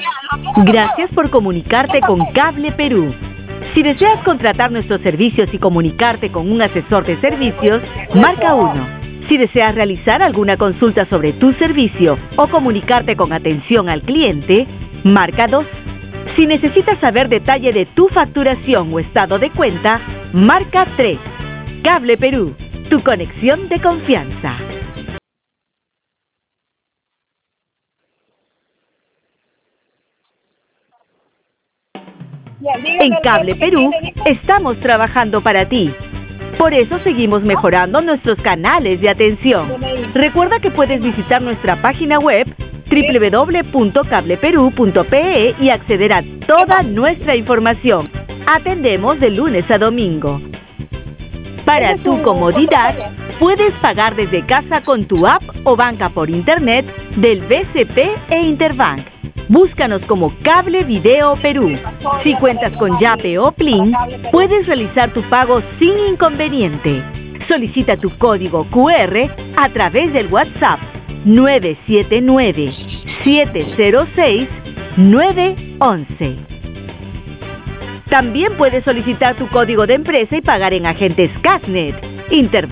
Gracias por comunicarte con Cable Perú. Si deseas contratar nuestros servicios y comunicarte con un asesor de servicios, marca 1. Si deseas realizar alguna consulta sobre tu servicio o comunicarte con atención al cliente, marca 2. Si necesitas saber detalle de tu facturación o estado de cuenta, marca 3. Cable Perú, tu conexión de confianza. En Cable Perú estamos trabajando para ti. Por eso seguimos mejorando nuestros canales de atención. Recuerda que puedes visitar nuestra página web www.cableperú.pe y acceder a toda nuestra información. Atendemos de lunes a domingo. Para tu comodidad, puedes pagar desde casa con tu app o banca por internet del BCP e Interbank. Búscanos como Cable Video Perú. Si cuentas con Yape o Plin, puedes realizar tu pago sin inconveniente. Solicita tu código QR a través del WhatsApp 979-706-911. También puedes solicitar tu código de empresa y pagar en agentes Casnet, Interbank